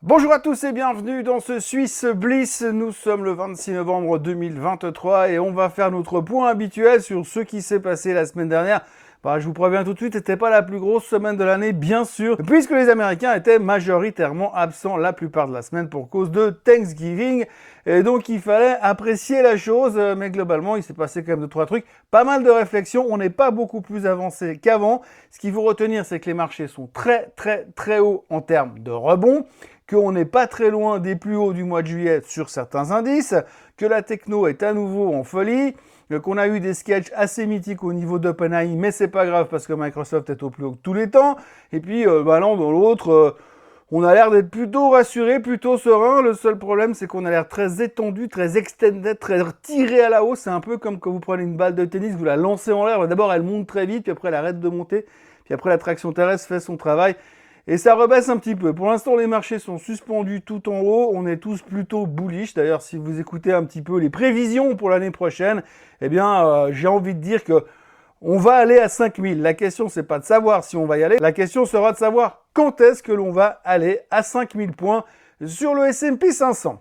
Bonjour à tous et bienvenue dans ce Swiss Bliss. Nous sommes le 26 novembre 2023 et on va faire notre point habituel sur ce qui s'est passé la semaine dernière. Je vous préviens tout de suite, c'était pas la plus grosse semaine de l'année, bien sûr, puisque les Américains étaient majoritairement absents la plupart de la semaine pour cause de Thanksgiving. Et donc, il fallait apprécier la chose, mais globalement, il s'est passé quand même 2-3 trucs. Pas mal de réflexions, on n'est pas beaucoup plus avancé qu'avant. Ce qu'il faut retenir, c'est que les marchés sont très hauts en termes de rebond, qu'on n'est pas très loin des plus hauts du mois de juillet sur certains indices, que la techno est à nouveau en folie, qu'on a eu des sketchs assez mythiques au niveau d'OpenAI, mais c'est pas grave parce que Microsoft est au plus haut de tous les temps. Et puis, l'un dans l'autre, on a l'air d'être plutôt rassuré, plutôt serein. Le seul problème, c'est qu'on a l'air très étendu, très extended, très tiré à la hausse. C'est un peu comme quand vous prenez une balle de tennis, vous la lancez en l'air. D'abord, elle monte très vite, puis après, elle arrête de monter. Puis après, la traction terrestre fait son travail. Et ça rebaisse un petit peu. Pour l'instant, les marchés sont suspendus tout en haut. On est tous plutôt bullish. D'ailleurs, si vous écoutez un petit peu les prévisions pour l'année prochaine, j'ai envie de dire que on va aller à 5000. La question, c'est pas de savoir si on va y aller. La question sera de savoir quand est-ce que l'on va aller à 5000 points sur le S&P 500.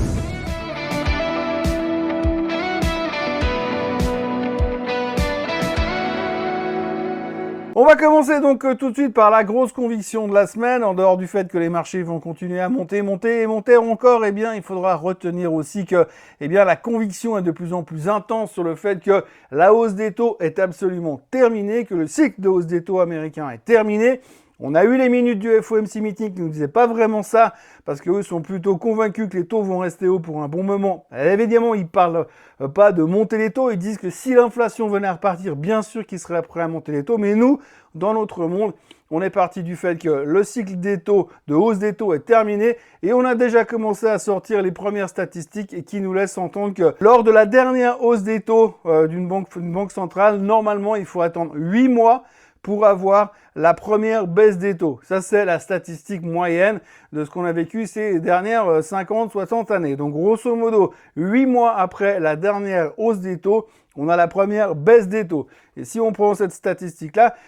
On va commencer donc tout de suite par la grosse conviction de la semaine. En dehors du fait que les marchés vont continuer à monter encore, il faudra retenir aussi que, la conviction est de plus en plus intense sur le fait que la hausse des taux est absolument terminée, que le cycle de hausse des taux américains est terminé. On a eu les minutes du FOMC meeting qui nous disaient pas vraiment ça, parce qu'eux sont plutôt convaincus que les taux vont rester hauts pour un bon moment. Évidemment, ils parlent pas de monter les taux, ils disent que si l'inflation venait à repartir, bien sûr qu'ils seraient prêts à monter les taux, mais nous, dans notre monde, on est parti du fait que le cycle des taux, de hausse des taux est terminé, et on a déjà commencé à sortir les premières statistiques qui nous laissent entendre que lors de la dernière hausse des taux d'une banque centrale, normalement, il faut attendre 8 mois pour avoir la première baisse des taux. Ça, c'est la statistique moyenne de ce qu'on a vécu ces dernières 50, 60 années. Donc, grosso modo, 8 mois après la dernière hausse des taux, on a la première baisse des taux. Et si on prend cette statistique-là,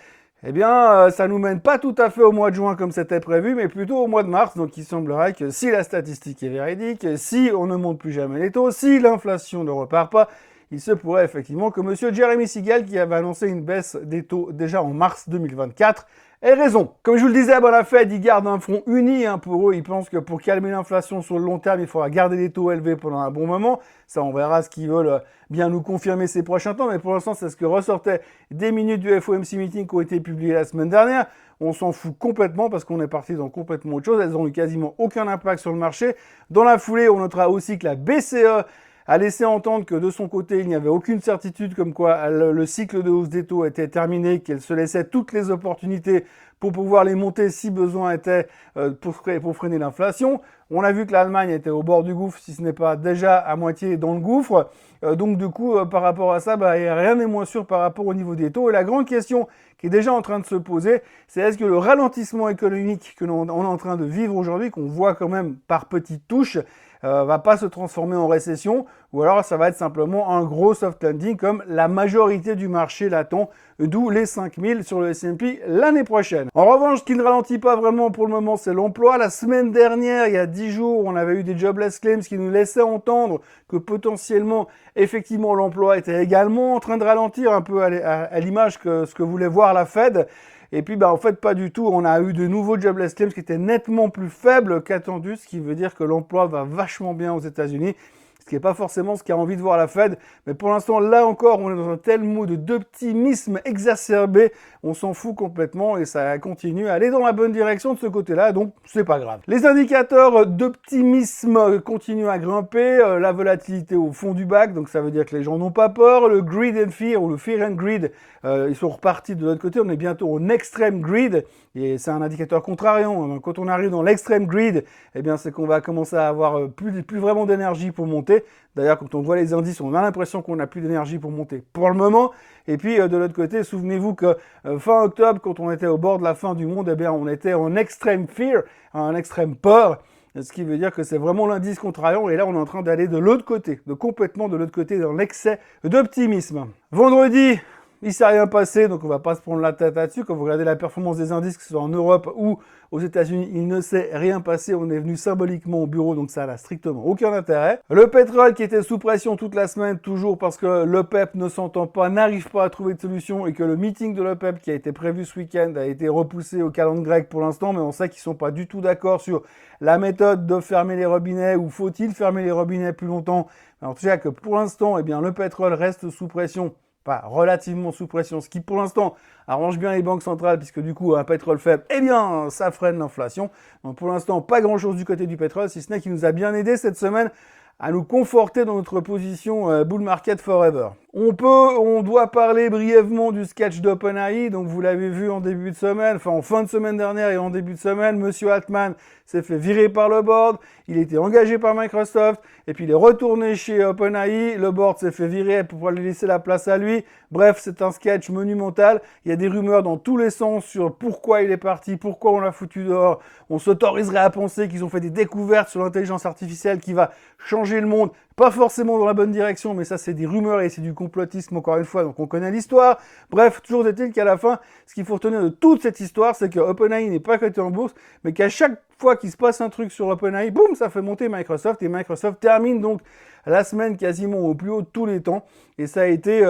ça nous mène pas tout à fait au mois de juin comme c'était prévu, mais plutôt au mois de mars. Donc, il semblerait que si la statistique est véridique, si on ne monte plus jamais les taux, si l'inflation ne repart pas, il se pourrait effectivement que M. Jeremy Siegel, qui avait annoncé une baisse des taux déjà en mars 2024, ait raison. Comme je vous le disais, la Fed, ils gardent un front uni pour eux. Ils pensent que pour calmer l'inflation sur le long terme, il faudra garder les taux élevés pendant un bon moment. Ça, on verra ce qu'ils veulent bien nous confirmer ces prochains temps. Mais pour l'instant, c'est ce que ressortait des minutes du FOMC meeting qui ont été publiées la semaine dernière. On s'en fout complètement parce qu'on est parti dans complètement autre chose. Elles n'ont eu quasiment aucun impact sur le marché. Dans la foulée, on notera aussi que la BCE a laissé entendre que de son côté, il n'y avait aucune certitude comme quoi le cycle de hausse des taux était terminé, qu'elle se laissait toutes les opportunités pour pouvoir les monter si besoin était pour freiner l'inflation. On a vu que l'Allemagne était au bord du gouffre, si ce n'est pas déjà à moitié dans le gouffre. Donc du coup, par rapport à ça, rien n'est moins sûr par rapport au niveau des taux. Et la grande question qui est déjà en train de se poser, c'est est-ce que le ralentissement économique que l'on est en train de vivre aujourd'hui, qu'on voit quand même par petites touches, va pas se transformer en récession, ou alors ça va être simplement un gros soft landing comme la majorité du marché l'attend, d'où les 5000 sur le S&P l'année prochaine. En revanche, ce qui ne ralentit pas vraiment pour le moment, c'est l'emploi. La semaine dernière, il y a 10 jours, on avait eu des jobless claims qui nous laissaient entendre que potentiellement, effectivement, l'emploi était également en train de ralentir un peu à l'image que ce que voulait voir la Fed. Et puis, en fait, pas du tout. On a eu de nouveaux jobless claims qui étaient nettement plus faibles qu'attendu, ce qui veut dire que l'emploi va vachement bien aux États-Unis, ce qui n'est pas forcément ce qu'a envie de voir la Fed. Mais pour l'instant, là encore, on est dans un tel mood d'optimisme exacerbé, on s'en fout complètement et ça continue à aller dans la bonne direction de ce côté-là, donc c'est pas grave. Les indicateurs d'optimisme continuent à grimper, la volatilité au fond du bac, donc ça veut dire que les gens n'ont pas peur, le greed and fear ou le fear and greed, ils sont repartis de l'autre côté, on est bientôt en extreme greed, et c'est un indicateur contrariant. Quand on arrive dans l'extreme greed, c'est qu'on va commencer à avoir plus vraiment d'énergie pour monter. D'ailleurs, quand on voit les indices, on a l'impression qu'on n'a plus d'énergie pour monter pour le moment. Et puis, de l'autre côté, souvenez-vous que fin octobre, quand on était au bord de la fin du monde, on était en extreme fear, en extrême peur. Ce qui veut dire que c'est vraiment l'indice contrariant. Et là, on est en train d'aller de l'autre côté, complètement de l'autre côté, dans l'excès d'optimisme. Vendredi, il s'est rien passé, donc on va pas se prendre la tête là-dessus. Quand vous regardez la performance des indices, que ce soit en Europe ou aux États-Unis, il ne s'est rien passé. On est venu symboliquement au bureau, donc ça n'a strictement aucun intérêt. Le pétrole qui était sous pression toute la semaine, toujours parce que l'OPEP ne s'entend pas, n'arrive pas à trouver de solution et que le meeting de l'OPEP qui a été prévu ce week-end a été repoussé au calendrier grec pour l'instant, mais on sait qu'ils sont pas du tout d'accord sur la méthode de fermer les robinets ou faut-il fermer les robinets plus longtemps. En tout cas que pour l'instant, eh bien, le pétrole reste sous pression. Pas relativement sous pression, ce qui pour l'instant arrange bien les banques centrales, puisque du coup un pétrole faible, eh bien ça freine l'inflation. Donc pour l'instant pas grand chose du côté du pétrole, si ce n'est qu'il nous a bien aidé cette semaine à nous conforter dans notre position bull market forever. On doit parler brièvement du sketch d'OpenAI, donc vous l'avez vu en début de semaine, enfin en fin de semaine dernière et en début de semaine, Monsieur Altman s'est fait virer par le board, il était engagé par Microsoft, et puis il est retourné chez OpenAI, le board s'est fait virer pour pouvoir lui laisser la place à lui. Bref, c'est un sketch monumental, il y a des rumeurs dans tous les sens sur pourquoi il est parti, pourquoi on l'a foutu dehors. On s'autoriserait à penser qu'ils ont fait des découvertes sur l'intelligence artificielle qui va changer le monde, pas forcément dans la bonne direction, mais ça c'est des rumeurs et c'est du complotisme encore une fois, donc on connaît l'histoire. Bref, toujours est-il qu'à la fin, ce qu'il faut retenir de toute cette histoire, c'est que OpenAI n'est pas coté en bourse, mais qu'à chaque fois qu'il se passe un truc sur OpenAI, boum, ça fait monter Microsoft, et Microsoft termine donc la semaine quasiment au plus haut de tous les temps, et ça a été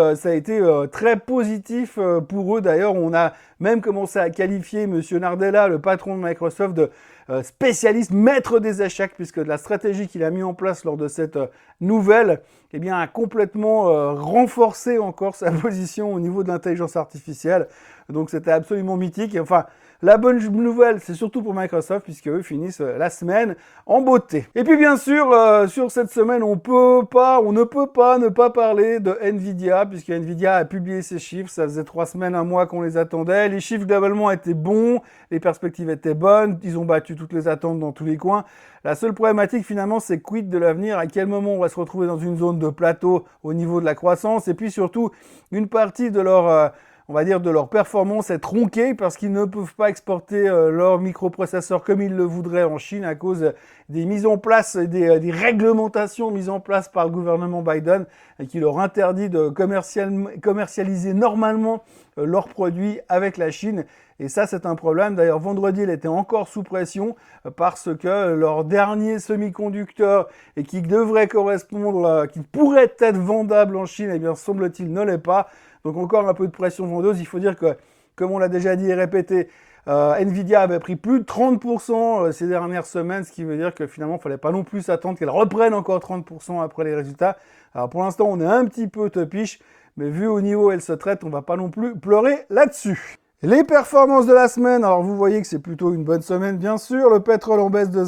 très positif pour eux. D'ailleurs, on a même commencé à qualifier Monsieur Nardella, le patron de Microsoft, de spécialiste, maître des échecs, puisque la stratégie qu'il a mis en place lors de cette nouvelle, eh bien, a complètement renforcé encore sa position au niveau de l'intelligence artificielle. Donc c'était absolument mythique. Et enfin, la bonne nouvelle, c'est surtout pour Microsoft, puisque eux finissent la semaine en beauté. Et puis bien sûr, sur cette semaine, on ne peut pas ne pas parler de Nvidia, puisque Nvidia a publié ses chiffres. Ça faisait 3 semaines, 1 mois qu'on les attendait. Les chiffres globalement étaient bons, les perspectives étaient bonnes, ils ont battu toutes les attentes dans tous les coins. La seule problématique finalement, c'est quid de l'avenir, à quel moment on va se retrouver dans une zone de plateau au niveau de la croissance, et puis surtout, une partie de leur on va dire de leur performance est tronquée parce qu'ils ne peuvent pas exporter leurs microprocesseurs comme ils le voudraient en Chine à cause des mises en place, des réglementations mises en place par le gouvernement Biden et qui leur interdit de commercialiser normalement leurs produits avec la Chine. Et ça, c'est un problème. D'ailleurs, vendredi, il était encore sous pression parce que leur dernier semi-conducteur et qui devrait correspondre, qui pourrait être vendable en Chine, eh bien, semble-t-il, ne l'est pas. Donc encore un peu de pression vendeuse. Il faut dire que, comme on l'a déjà dit et répété, Nvidia avait pris plus de 30% ces dernières semaines, ce qui veut dire que finalement, il ne fallait pas non plus attendre qu'elle reprenne encore 30% après les résultats. Alors pour l'instant, on est un petit peu topiche, mais vu au niveau où elle se traite, on ne va pas non plus pleurer là-dessus. Les performances de la semaine, alors vous voyez que c'est plutôt une bonne semaine bien sûr, le pétrole en baisse de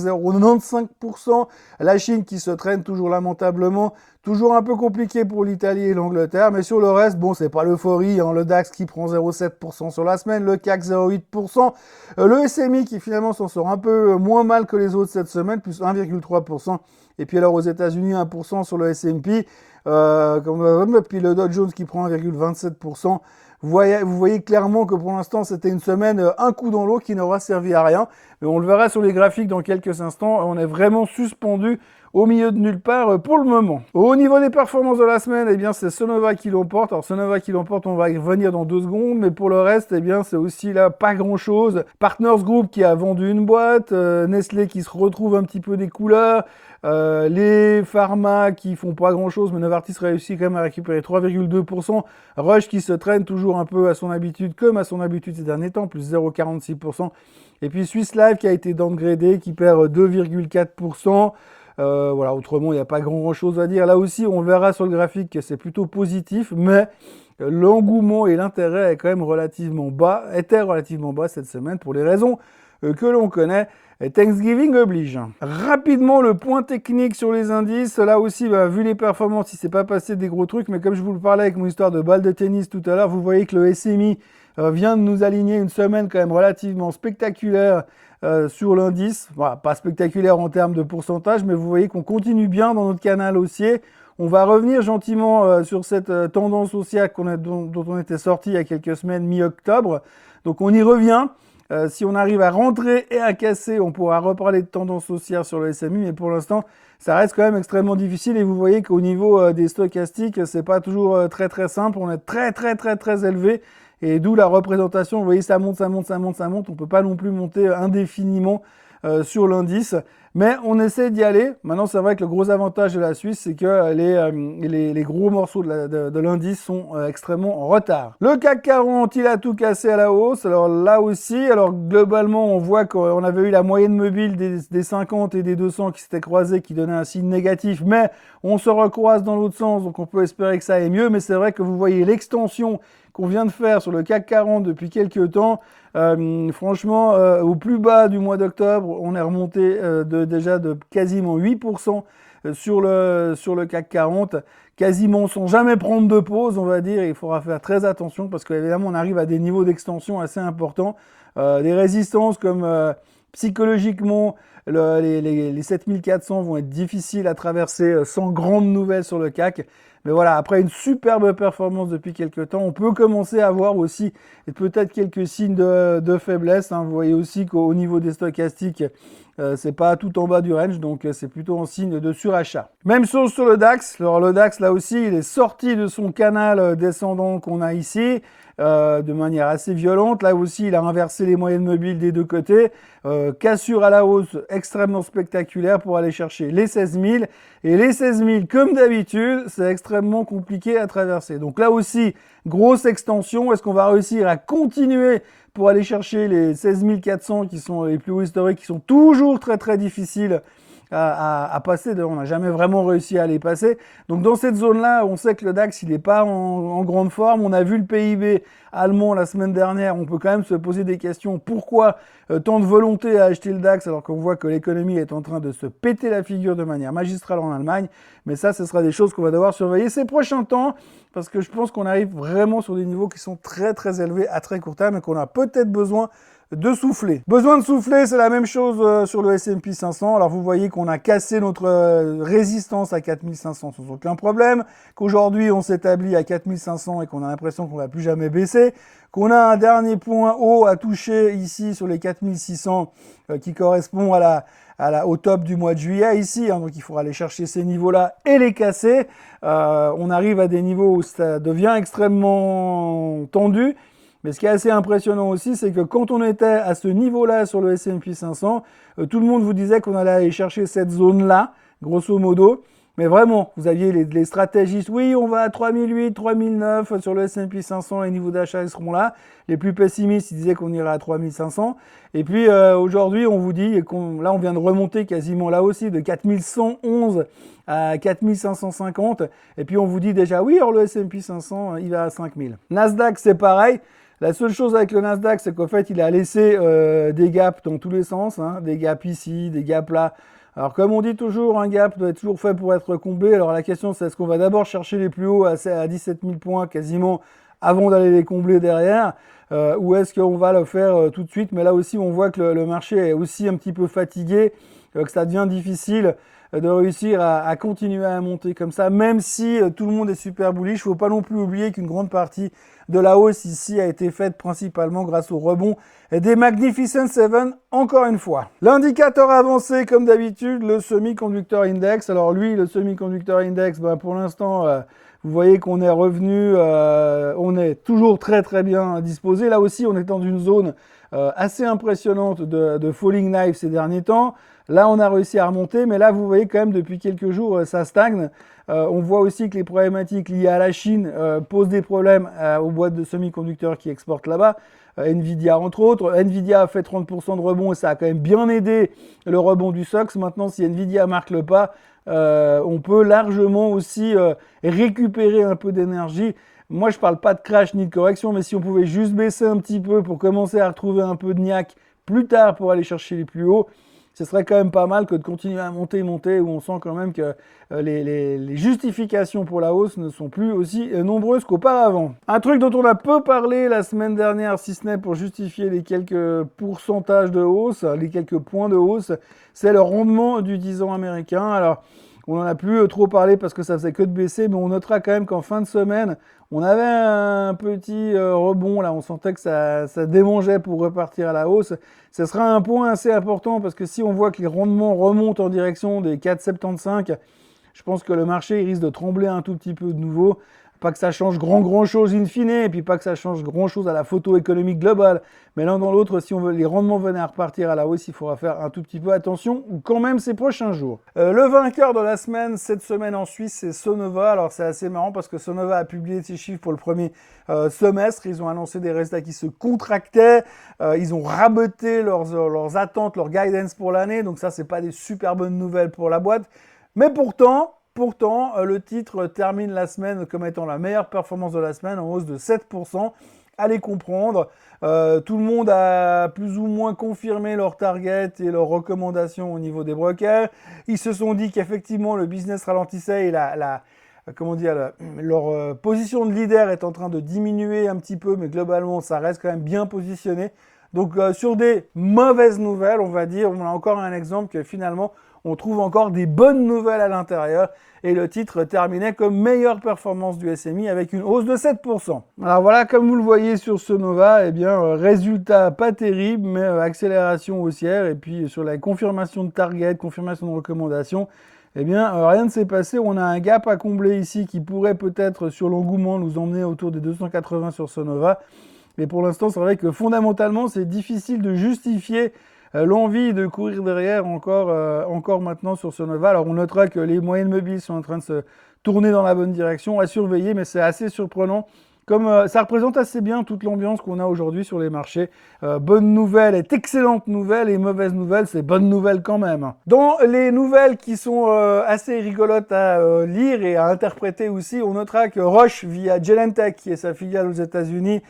0,95%, la Chine qui se traîne toujours lamentablement, toujours un peu compliqué pour l'Italie et l'Angleterre, mais sur le reste, bon c'est pas l'euphorie, hein, le DAX qui prend 0,7% sur la semaine, le CAC 0,8%, le SMI qui finalement s'en sort un peu moins mal que les autres cette semaine, plus 1,3%, et puis alors aux États-Unis 1% sur le S&P, puis le Dow Jones qui prend 1,27%. Vous voyez clairement que pour l'instant, c'était une semaine, un coup dans l'eau qui n'aura servi à rien. Mais on le verra sur les graphiques dans quelques instants. On est vraiment suspendu au milieu de nulle part pour le moment. Au niveau des performances de la semaine, eh bien, c'est Sonova qui l'emporte. Alors, Sonova qui l'emporte, on va y revenir dans 2 secondes. Mais pour le reste, eh bien, c'est aussi là pas grand-chose. Partners Group qui a vendu une boîte. Nestlé qui se retrouve un petit peu des couleurs. Les pharma qui font pas grand chose, mais Novartis réussit quand même à récupérer 3,2%. Roche qui se traîne toujours un peu à son habitude, comme à son habitude ces derniers temps, plus 0,46%. Et puis Swiss Life qui a été downgradé, qui perd 2,4%. Voilà, autrement, il n'y a pas grand chose à dire. Là aussi, on verra sur le graphique que c'est plutôt positif, mais l'engouement et l'intérêt est quand même était relativement bas cette semaine pour les raisons que l'on connaît. Et Thanksgiving oblige. Rapidement, le point technique sur les indices. Là aussi, vu les performances, il s'est pas passé des gros trucs, mais comme je vous le parlais avec mon histoire de balle de tennis tout à l'heure, vous voyez que le SMI vient de nous aligner une semaine quand même relativement spectaculaire sur l'indice. Voilà, pas spectaculaire en termes de pourcentage, mais vous voyez qu'on continue bien dans notre canal haussier. On va revenir gentiment sur cette tendance haussière dont on était sorti il y a quelques semaines, mi-octobre. Donc on y revient. Si on arrive à rentrer et à casser, on pourra reparler de tendance haussière sur le SMI, mais pour l'instant, ça reste quand même extrêmement difficile et vous voyez qu'au niveau des stochastiques, c'est pas toujours très très simple. On est très élevé et d'où la représentation. Vous voyez, ça monte, ça monte, ça monte, ça monte. On peut pas non plus monter indéfiniment sur l'indice. Mais on essaie d'y aller. Maintenant, c'est vrai que le gros avantage de la Suisse, c'est que les gros morceaux de l'indice sont extrêmement en retard. Le CAC 40, il a tout cassé à la hausse. Alors là aussi, alors globalement, on voit qu'on avait eu la moyenne mobile des 50 et des 200 qui s'étaient croisés, qui donnait un signe négatif. Mais on se recroise dans l'autre sens, donc on peut espérer que ça aille mieux. Mais c'est vrai que vous voyez l'extension qu'on vient de faire sur le CAC 40 depuis quelques temps. Franchement, au plus bas du mois d'octobre, on est remonté déjà de quasiment 8% sur le CAC 40, quasiment sans jamais prendre de pause, on va dire. Il faudra faire très attention parce qu'évidemment, on arrive à des niveaux d'extension assez importants. Des résistances comme psychologiquement, les 7400 vont être difficiles à traverser sans grandes nouvelles sur le CAC. Mais voilà, après une superbe performance depuis quelques temps, on peut commencer à voir aussi peut-être quelques signes de faiblesse. Vous voyez aussi qu'au niveau des stochastiques, c'est pas tout en bas du range, donc c'est plutôt un signe de surachat. Même chose sur le DAX. Alors le DAX, là aussi, il est sorti de son canal descendant qu'on a ici. De manière assez violente. Là aussi, il a inversé les moyennes mobiles des deux côtés. Cassure à la hausse extrêmement spectaculaire pour aller chercher les 16 000. Et les 16 000, comme d'habitude, c'est extrêmement compliqué à traverser. Donc là aussi, grosse extension. Est-ce qu'on va réussir à continuer pour aller chercher les 16 400 qui sont les plus hauts historiques, qui sont toujours très difficiles à passer. On n'a jamais vraiment réussi à les passer. Donc dans cette zone-là, on sait que le DAX, il n'est pas en grande forme. On a vu le PIB allemand la semaine dernière. On peut quand même se poser des questions. Pourquoi tant de volonté à acheter le DAX alors qu'on voit que l'économie est en train de se péter la figure de manière magistrale en Allemagne? Mais ça, ce sera des choses qu'on va devoir surveiller ces prochains temps parce que je pense qu'on arrive vraiment sur des niveaux qui sont très élevés à très court terme et qu'on a peut-être besoin de souffler. Besoin de souffler, c'est la même chose sur le S&P 500. Alors vous voyez qu'on a cassé notre résistance à 4500 sans aucun problème, qu'aujourd'hui on s'établit à 4500 et qu'on a l'impression qu'on va plus jamais baisser, qu'on a un dernier point haut à toucher ici sur les 4600 qui correspond au top du mois de juillet ici, donc il faudra aller chercher ces niveaux-là et les casser. On arrive à des niveaux où ça devient extrêmement tendu. Mais ce qui est assez impressionnant aussi, c'est que quand on était à ce niveau-là sur le S&P 500, tout le monde vous disait qu'on allait aller chercher cette zone-là, grosso modo. Mais vraiment, vous aviez les stratégistes, oui, on va à 3008, 3009 sur le S&P 500, les niveaux d'achat ils seront là. Les plus pessimistes, ils disaient qu'on irait à 3500. Et puis aujourd'hui, on vous dit là, on vient de remonter quasiment là aussi de 4111 à 4550. Et puis on vous dit déjà, oui, alors le S&P 500, il va à 5000. Nasdaq, c'est pareil. La seule chose avec le Nasdaq, c'est qu'en fait, il a laissé des gaps dans tous les sens, des gaps ici, des gaps là. Alors, comme on dit toujours, un gap doit être toujours fait pour être comblé. Alors, la question, c'est est-ce qu'on va d'abord chercher les plus hauts à 17 000 points quasiment avant d'aller les combler derrière ou est-ce qu'on va le faire tout de suite? Mais là aussi, on voit que le marché est aussi un petit peu fatigué, que ça devient difficile de réussir à continuer à monter comme ça, même si tout le monde est super bullish. Il ne faut pas non plus oublier qu'une grande partie de la hausse ici a été faite principalement grâce au rebond des Magnificent Seven, encore une fois. L'indicateur avancé, comme d'habitude, le Semiconductor Index. Alors lui, le Semiconductor Index, pour l'instant, vous voyez qu'on est revenu, on est toujours très bien disposé. Là aussi, on est dans une zone assez impressionnante de falling knife ces derniers temps. Là, on a réussi à remonter, mais là, vous voyez quand même, depuis quelques jours, ça stagne. On voit aussi que les problématiques liées à la Chine posent des problèmes aux boîtes de semi-conducteurs qui exportent là-bas. Nvidia, entre autres. Nvidia a fait 30% de rebond et ça a quand même bien aidé le rebond du SOX. Maintenant, si Nvidia marque le pas, on peut largement aussi récupérer un peu d'énergie. Moi, je parle pas de crash ni de correction, mais si on pouvait juste baisser un petit peu pour commencer à retrouver un peu de niaque plus tard pour aller chercher les plus hauts, ce serait quand même pas mal que de continuer à monter, où on sent quand même que les justifications pour la hausse ne sont plus aussi nombreuses qu'auparavant. Un truc dont on a peu parlé la semaine dernière, si ce n'est pour justifier les quelques pourcentages de hausse, les quelques points de hausse, c'est le rendement du 10 ans américain. Alors, On n'en a plus trop parlé parce que ça faisait que de baisser, mais on notera quand même qu'en fin de semaine, on avait un petit rebond, là, on sentait que ça démangeait pour repartir à la hausse. Ce sera un point assez important parce que si on voit que les rendements remontent en direction des 4,75, je pense que le marché il risque de trembler un tout petit peu de nouveau. Pas que ça change grand chose in fine, et puis pas que ça change grand chose à la photo économique globale. Mais l'un dans l'autre, si on veut, les rendements venaient à repartir à la hausse, il faudra faire un tout petit peu attention quand même ces prochains jours. Le vainqueur de la semaine, cette semaine en Suisse, c'est Sonova. Alors c'est assez marrant parce que Sonova a publié ses chiffres pour le premier semestre. Ils ont annoncé des résultats qui se contractaient. Ils ont raboté leurs attentes, leurs guidance pour l'année. Donc ça, c'est pas des super bonnes nouvelles pour la boîte. Mais pourtant, le titre termine la semaine comme étant la meilleure performance de la semaine, en hausse de 7%. Allez comprendre. Tout le monde a plus ou moins confirmé leur target et leurs recommandations au niveau des brokers. Ils se sont dit qu'effectivement le business ralentissait et leur position de leader est en train de diminuer un petit peu, mais globalement ça reste quand même bien positionné. Donc sur des mauvaises nouvelles, on va dire, on a encore un exemple que finalement on trouve encore des bonnes nouvelles à l'intérieur et le titre terminait comme meilleure performance du SMI avec une hausse de 7%. Alors voilà, comme vous le voyez sur Sonova, eh bien résultat pas terrible, mais accélération haussière. Et puis sur la confirmation de target, confirmation de recommandation, eh bien rien ne s'est passé. On a un gap à combler ici qui pourrait peut-être sur l'engouement nous emmener autour des 280 sur Sonova. Mais pour l'instant, c'est vrai que fondamentalement, c'est difficile de justifier l'envie de courir derrière encore maintenant sur Sonova. Alors on notera que les moyennes mobiles sont en train de se tourner dans la bonne direction, à surveiller, mais c'est assez surprenant. Comme ça représente assez bien toute l'ambiance qu'on a aujourd'hui sur les marchés. Bonne nouvelle est excellente nouvelle et mauvaise nouvelle, c'est bonne nouvelle quand même. Dans les nouvelles qui sont assez rigolotes à lire et à interpréter aussi, on notera que Roche, via Genentech, qui est sa filiale aux États-Unis,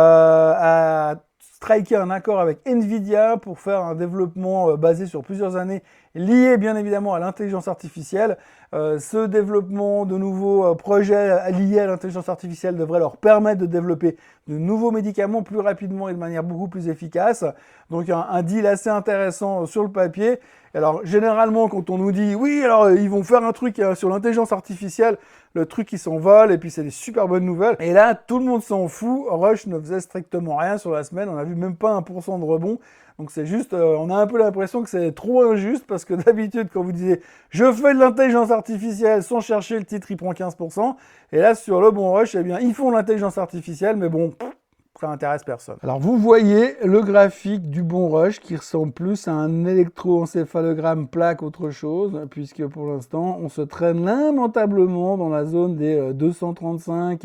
a striker un accord avec Nvidia pour faire un développement basé sur plusieurs années, lié bien évidemment à l'intelligence artificielle. Ce développement de nouveaux projets liés à l'intelligence artificielle devrait leur permettre de développer de nouveaux médicaments plus rapidement et de manière beaucoup plus efficace. Donc un deal assez intéressant sur le papier. Alors généralement quand on nous dit oui alors ils vont faire un truc sur l'intelligence artificielle, le truc il s'envole et puis c'est des super bonnes nouvelles. Et là tout le monde s'en fout, Roche ne faisait strictement rien sur la semaine, on a vu même pas 1% de rebond. Donc c'est juste, on a un peu l'impression que c'est trop injuste parce que d'habitude quand vous disiez je fais de l'intelligence artificielle sans chercher, le titre il prend 15%. Et là sur le bon Roche, eh bien ils font de l'intelligence artificielle mais bon, ça intéresse personne. Alors vous voyez le graphique du bon rush qui ressemble plus à un électroencéphalogramme plat qu'autre chose, puisque pour l'instant on se traîne lamentablement dans la zone des 235,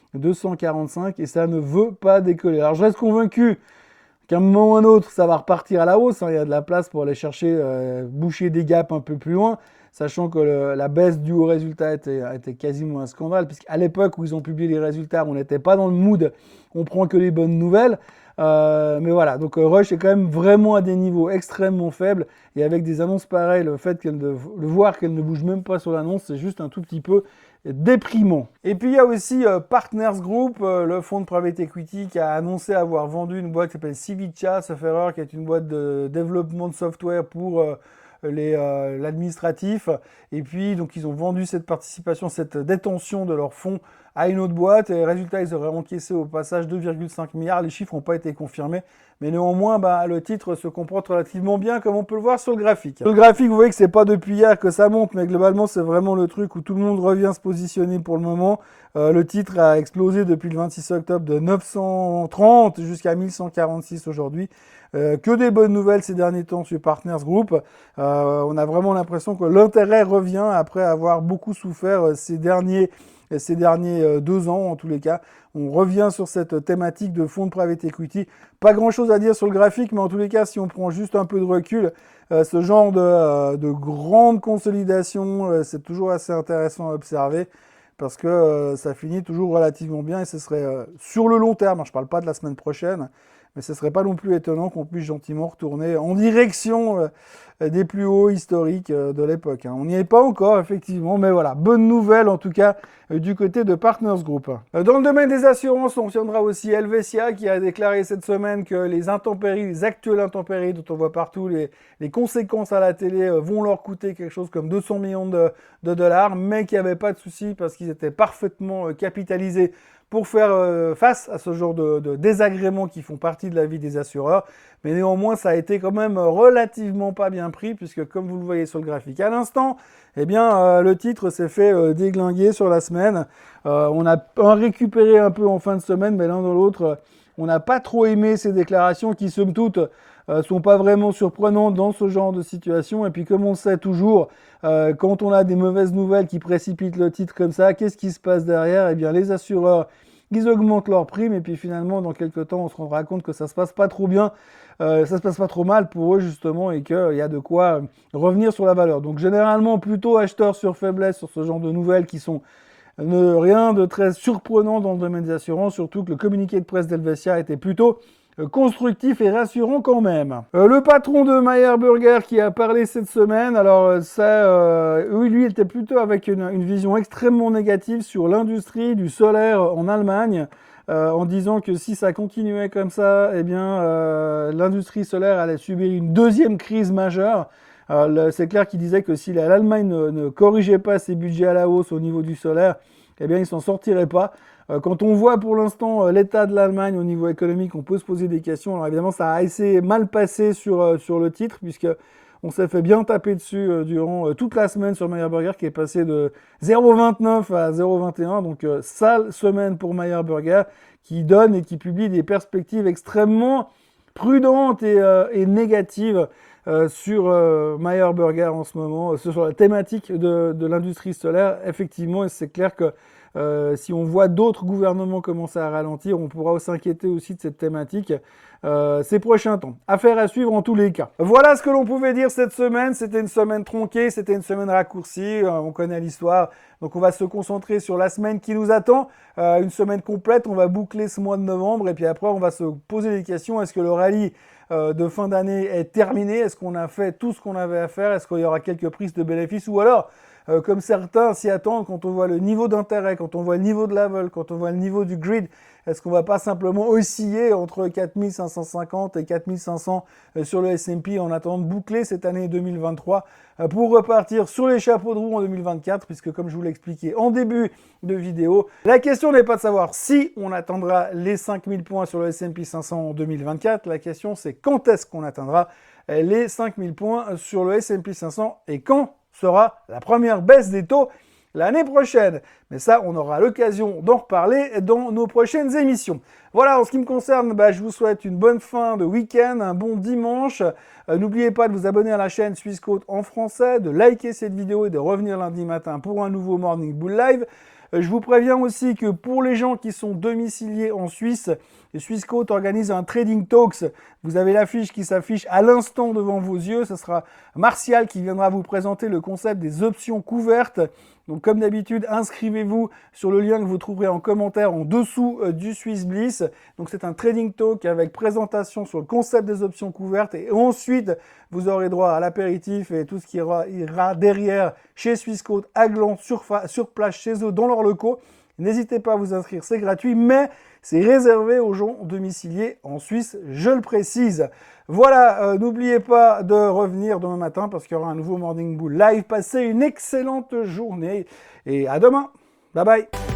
245 et ça ne veut pas décoller. Alors je reste convaincu qu'à un moment ou un autre ça va repartir à la hausse, hein. Il y a de la place pour aller chercher, boucher des gaps un peu plus loin. Sachant que la baisse due au résultat était quasiment un scandale, puisqu'à l'époque où ils ont publié les résultats, on n'était pas dans le mood, on prend que les bonnes nouvelles. Mais voilà, donc Roche est quand même vraiment à des niveaux extrêmement faibles, et avec des annonces pareilles, le fait de voir qu'elle ne bouge même pas sur l'annonce, c'est juste un tout petit peu déprimant. Et puis il y a aussi Partners Group, le fonds de private equity qui a annoncé avoir vendu une boîte qui s'appelle Civica, sauf erreur, qui est une boîte de développement de software pour l'administratif, et puis donc ils ont vendu cette participation, cette détention de leur fonds à une autre boîte, et résultat ils auraient encaissé au passage 2,5 milliards, les chiffres n'ont pas été confirmés, mais néanmoins le titre se comporte relativement bien comme on peut le voir sur le graphique. Sur le graphique vous voyez que c'est pas depuis hier que ça monte, mais globalement c'est vraiment le truc où tout le monde revient se positionner pour le moment. Le titre a explosé depuis le 26 octobre de 930 jusqu'à 1146 aujourd'hui. Que des bonnes nouvelles ces derniers temps sur Partners Group. On a vraiment l'impression que l'intérêt revient après avoir beaucoup souffert ces derniers 2 ans en tous les cas. On revient sur cette thématique de fonds de private equity. Pas grand chose à dire sur le graphique, mais en tous les cas, si on prend juste un peu de recul, ce genre de grande consolidation, c'est toujours assez intéressant à observer parce que ça finit toujours relativement bien et ce serait sur le long terme, je ne parle pas de la semaine prochaine, mais ce serait pas non plus étonnant qu'on puisse gentiment retourner en direction des plus hauts historiques de l'époque. On n'y est pas encore, effectivement, mais voilà, bonne nouvelle en tout cas du côté de Partners Group. Dans le domaine des assurances, on tiendra aussi Helvetia qui a déclaré cette semaine que les intempéries, les actuelles intempéries dont on voit partout les conséquences à la télé vont leur coûter quelque chose comme 200 millions de dollars, mais qu'il n'y avait pas de souci parce qu'ils étaient parfaitement capitalisés pour faire face à ce genre de désagréments qui font partie de la vie des assureurs. Mais néanmoins, ça a été quand même relativement pas bien pris, puisque comme vous le voyez sur le graphique à l'instant, eh bien, le titre s'est fait déglinguer sur la semaine. On a récupéré un peu en fin de semaine, mais l'un dans l'autre, on n'a pas trop aimé ces déclarations qui, somme toute, sont pas vraiment surprenantes dans ce genre de situation. Et puis, comme on sait toujours, quand on a des mauvaises nouvelles qui précipitent le titre comme ça, qu'est-ce qui se passe derrière? Eh bien, les assureurs, ils augmentent leurs primes et puis finalement, dans quelques temps, on se rendra compte que ça se passe pas trop bien, ça se passe pas trop mal pour eux justement et qu'il y a de quoi revenir sur la valeur. Donc, généralement, plutôt acheteurs sur faiblesse sur ce genre de nouvelles qui sont rien de très surprenant dans le domaine des assurances, surtout que le communiqué de presse d'Helvetia était plutôt constructif et rassurant quand même. Le patron de Meyer Burger qui a parlé cette semaine, alors ça, lui, il était plutôt avec une vision extrêmement négative sur l'industrie du solaire en Allemagne, en disant que si ça continuait comme ça, eh bien, l'industrie solaire allait subir une deuxième crise majeure. C'est clair qu'il disait que si l'Allemagne ne corrigeait pas ses budgets à la hausse au niveau du solaire, eh bien, il s'en sortirait pas. Quand on voit pour l'instant l'état de l'Allemagne au niveau économique, on peut se poser des questions. Alors évidemment, ça a assez mal passé sur le titre, puisque on s'est fait bien taper dessus durant toute la semaine sur Meyer Burger, qui est passé de 0,29 à 0,21. Donc sale semaine pour Meyer Burger, qui donne et qui publie des perspectives extrêmement prudentes et négatives sur Meyer Burger en ce moment, sur la thématique de l'industrie solaire. Effectivement, et c'est clair que si on voit d'autres gouvernements commencer à ralentir, on pourra s'inquiéter aussi de cette thématique ces prochains temps. Affaire à suivre en tous les cas. Voilà ce que l'on pouvait dire cette semaine. C'était une semaine tronquée, c'était une semaine raccourcie. On connaît l'histoire. Donc on va se concentrer sur la semaine qui nous attend. Une semaine complète, on va boucler ce mois de novembre. Et puis après, on va se poser des questions. Est-ce que le rallye de fin d'année est terminé? Est-ce qu'on a fait tout ce qu'on avait à faire? Est-ce qu'il y aura quelques prises de bénéfices? Ou alors, comme certains s'y attendent, quand on voit le niveau d'intérêt, quand on voit le niveau de la vol, quand on voit le niveau du grid, est-ce qu'on va pas simplement osciller entre 4550 et 4500 sur le S&P en attendant de boucler cette année 2023 pour repartir sur les chapeaux de roue en 2024, puisque comme je vous l'ai expliqué en début de vidéo, la question n'est pas de savoir si on atteindra les 5000 points sur le S&P 500 en 2024, la question c'est quand est-ce qu'on atteindra les 5000 points sur le S&P 500 et quand sera la première baisse des taux l'année prochaine. Mais ça, on aura l'occasion d'en reparler dans nos prochaines émissions. Voilà, en ce qui me concerne, je vous souhaite une bonne fin de week-end, un bon dimanche. N'oubliez pas de vous abonner à la chaîne Swissquote en français, de liker cette vidéo et de revenir lundi matin pour un nouveau Morning Bull Live. Je vous préviens aussi que pour les gens qui sont domiciliés en Suisse, Swissquote organise un Trading Talks. Vous avez l'affiche qui s'affiche à l'instant devant vos yeux. Ce sera Martial qui viendra vous présenter le concept des options couvertes. Donc comme d'habitude, inscrivez-vous sur le lien que vous trouverez en commentaire en dessous du Swiss Bliss. Donc c'est un Trading Talk avec présentation sur le concept des options couvertes. Et ensuite, vous aurez droit à l'apéritif et tout ce qui ira derrière chez Swissquote à Gland, sur place chez eux dans leurs locaux. N'hésitez pas à vous inscrire, c'est gratuit, mais c'est réservé aux gens domiciliés en Suisse, je le précise. Voilà, n'oubliez pas de revenir demain matin parce qu'il y aura un nouveau Morning Bull Live. Passez une excellente journée et à demain. Bye bye.